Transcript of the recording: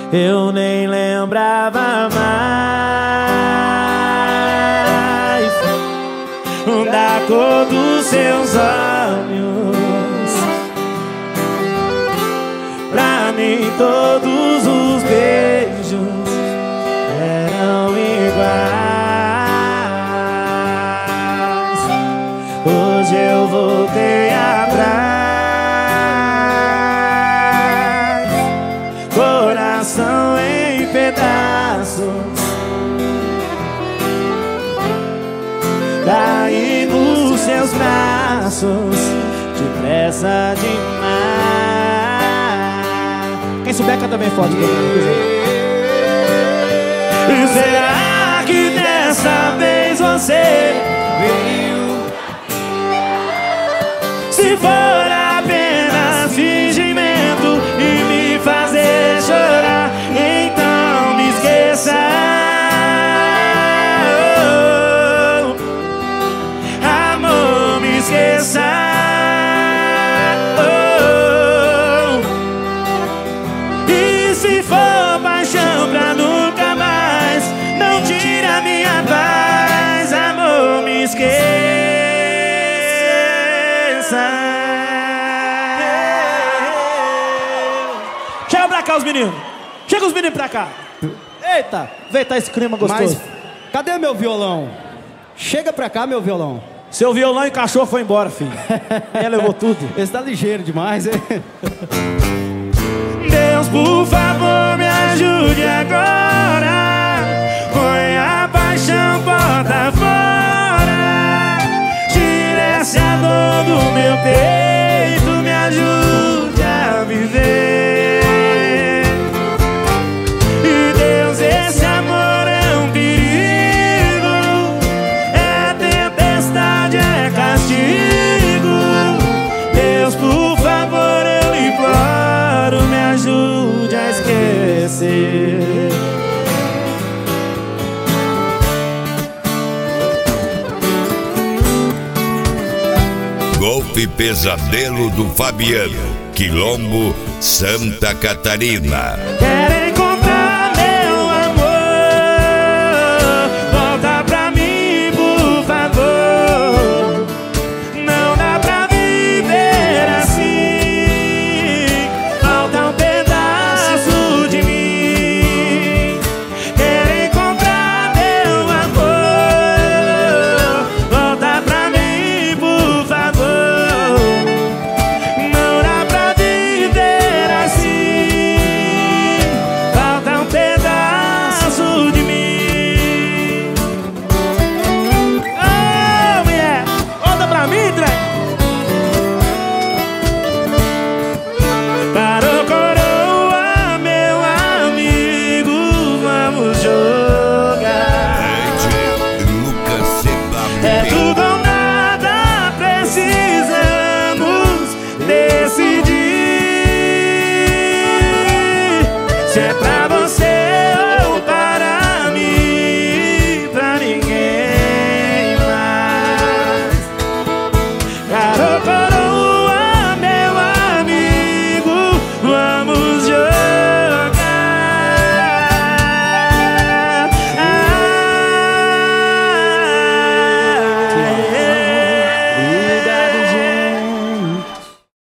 eu nem lembrava mais da cor dos seus olhos. Pra mim todos os beijos eram iguais. Hoje eu voltei atrás, coração em pedaços, caí nos seus braços, depressa demais. Quem souber canta bem forte. Será que dessa vez você veio? Se for apenas fingimento e me fazer chorar, então me esqueça. Amor, me esqueça. E se for paixão pra nunca mais, não tire a minha paz. Amor, me esqueça. Chega pra cá os meninos. Chega os meninos pra cá. Eita, vem tá esse clima gostoso. Mas cadê meu violão? Chega pra cá, meu violão. Seu violão e cachorro foi embora, filho. Ela levou tudo. Esse tá ligeiro demais, hein? Deus, por favor, me ajude agora. Põe a paixão porta fora. Tire essa dor do meu peito, me ajude a viver. E Deus, esse amor é um perigo, é tempestade, é castigo. Deus, por favor, eu lhe imploro, me ajude a esquecer. Golpe Pesadelo do Fabiano, Quilombo, Santa Catarina. Quero encontrar meu amor, volta pra mim, por favor. Não dá pra viver assim, falta um pedaço de mim. Quero encontrar meu amor, volta pra mim, por favor. Não dá pra viver assim, falta um pedaço de mim. Oh, mulher, volta pra mim, Drake. Parou, coroa, meu amigo, vamos jogar. Lucas É tudo ou nada, precisamos decidir. Se é pra